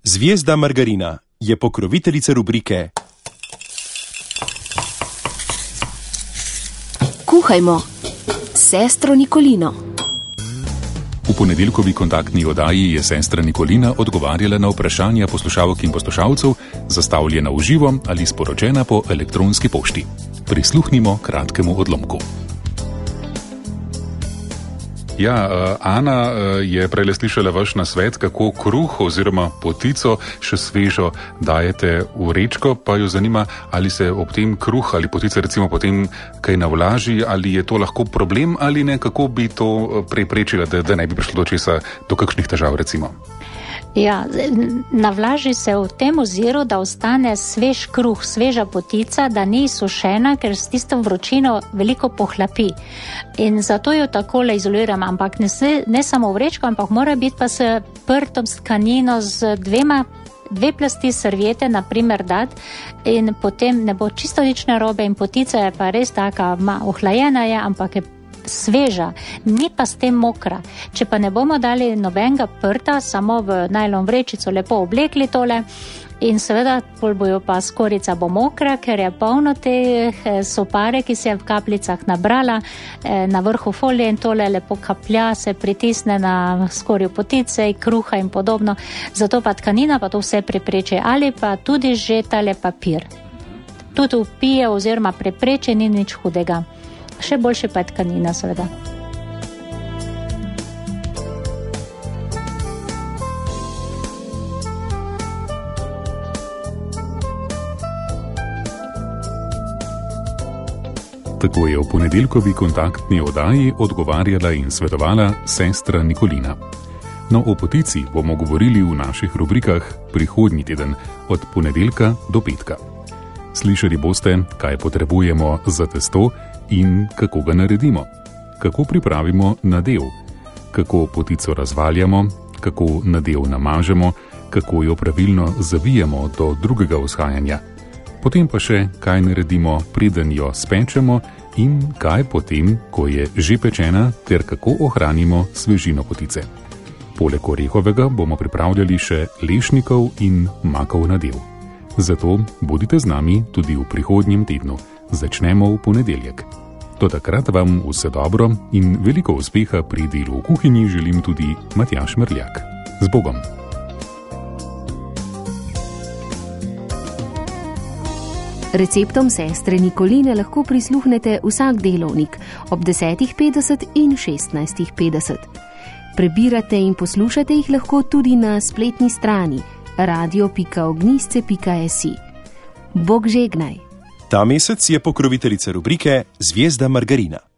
Zvezda Margarina je pokroviteljica rubrike Kuhajmo s sestro Nikolino. V ponedeljkovi kontaktni oddaji je sestra Nikolina odgovarjala na vprašanja poslušalk in poslušalcev, zastavljena v živo ali sporočena po elektronski pošti. Prisluhnimo kratkemu odlomku. Ja, Ana je prejle slišala vaš nasvet, kako kruh oziroma potico še svežo dajete v vrečko, pa jo zanima, ali se ob tem kruh ali potica recimo potem kaj navlaži, ali je to lahko problem ali ne, kako bi to preprečila, da ne bi prišlo do kakšnih težav recimo. Ja, navlaži se v tem oziru, da ostane svež kruh, sveža potica, da ni sušena, ker s tisto vročino veliko pohlapi. In zato jo takole izoliram, ampak ne samo v vrečko, ampak mora biti pa s prtom tkanino z dve plasti serviete, na primer dati, in potem ne bo čisto nič narobe in potica je pa res taka, ohlajena je, ampak je sveža, ni pa s tem mokra. Če pa ne bomo dali nobenega prta, samo v najlon vrečico lepo oblekli tole in seveda pol bojo pa skorica bo mokra, ker je polno te sopare, ki se je v kapljicah nabrala na vrhu folije in tole lepo kaplja, se pritisne na skorjo potice, kruha in podobno. Zato pa tkanina pa to vse prepreči ali pa tudi že tale papir. Tudi upije oziroma prepreči, ni nič hudega. Še boljše pa je tkanina, seveda. Tako je v ponedeljkovi kontaktni oddaji odgovarjala in svetovala sestra Nikolina. No, o potici bomo govorili v naših rubrikah prihodnji teden, od ponedeljka do petka. Slišali boste, kaj potrebujemo za testo in kako ga naredimo, kako pripravimo nadev, kako potico razvaljamo, kako nadev namažemo, kako jo pravilno zavijemo do drugega vzhajanja, potem pa še, kaj naredimo, preden jo spečemo in kaj potem, ko je že pečena, ter kako ohranimo svežino potice. Poleg orehovega bomo pripravljali še lešnikov in makov nadev. Zato bodite z nami tudi v prihodnjem tednu. Začnemo v ponedeljek. Do takrat vam vse dobro in veliko uspeha pri delu v kuhinji želim tudi Matjaž Mrljak. Z Bogom! Receptom sestre Nikoline lahko prisluhnete vsak delovnik ob 10.50 in 16.50. Prebirate in poslušate jih lahko tudi na spletni strani radio.ognisce.si. Bog žegnaj! Ta mesec je pokroviteljica rubrike Zvezda Margarina.